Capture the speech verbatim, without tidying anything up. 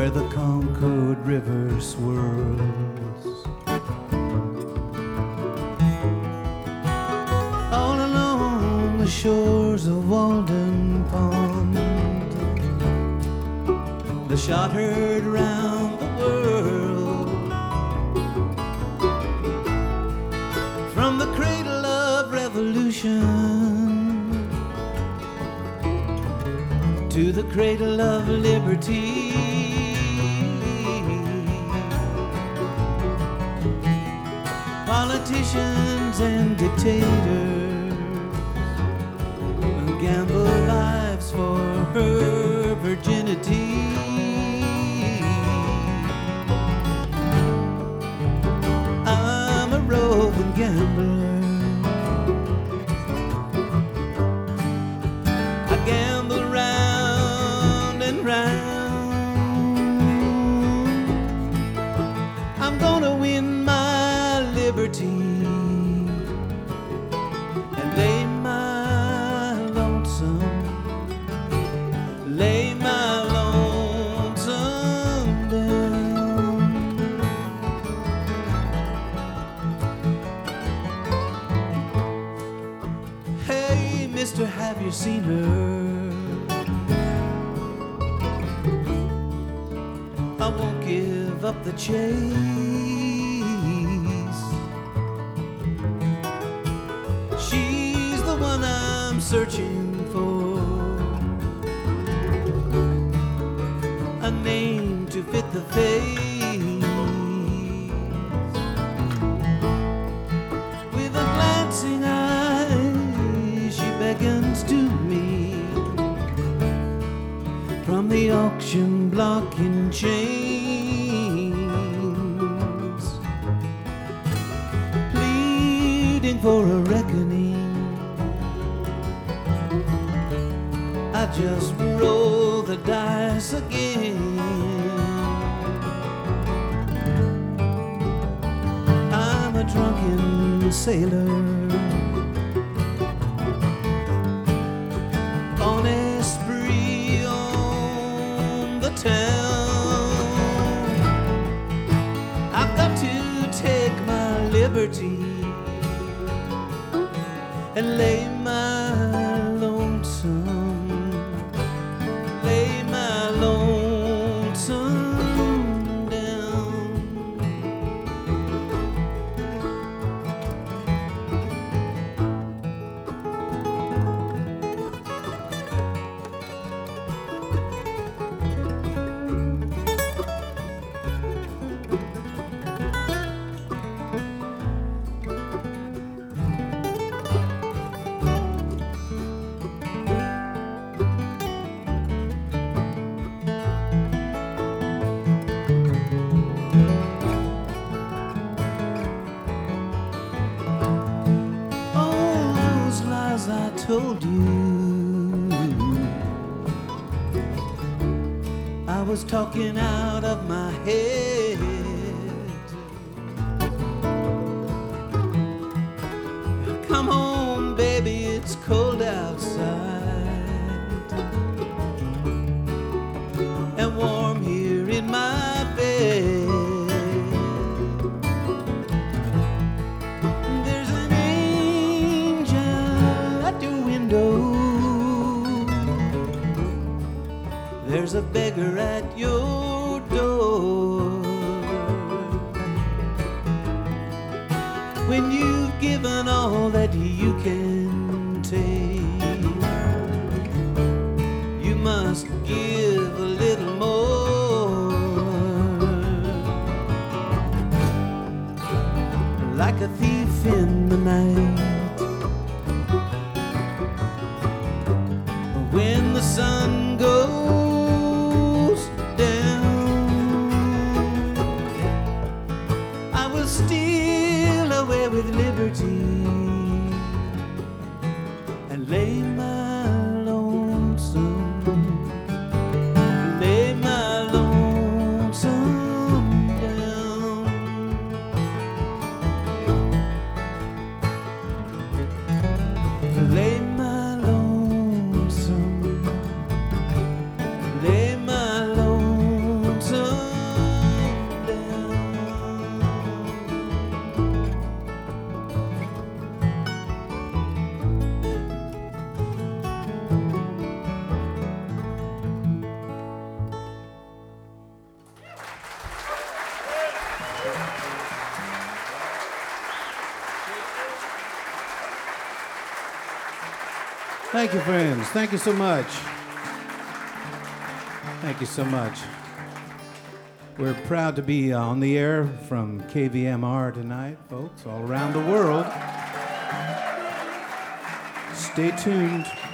where the Concord River swirls. All along the shores of Walden Pond, the shot heard round the world. From the cradle of revolution to the cradle of liberty, politicians and dictators gamble lives for her virginity. I'm a roving gambler. I gamble round and round. I'm gonna win my liberty and lay my lonesome, lay my lonesome down. Hey, mister, have you seen her? I won't give up the chase. She's the one I'm searching for, a name to fit the face. With a glancing eye, she beckons to me from the auction block in chains, pleading for a reckoning. I just roll the dice again. I'm a drunken sailor on a spree on the town. I've got to take my liberty and lay my lonesome, lay my lonesome down. I told you I was talking out of my head. Come home, baby, it's cold outside and warm here in my bed. There's a beggar at your door. When you've given all that you can take, you must give a little more. Like a thief in the night, when the sun goes down, I will steal away with liberty and lay my lonesome, lay my lonesome down. Lay my lonesome, Thank you, friends. Thank you so much. Thank you so much. We're proud to be on the air from K V M R tonight, folks, all around the world. Stay tuned.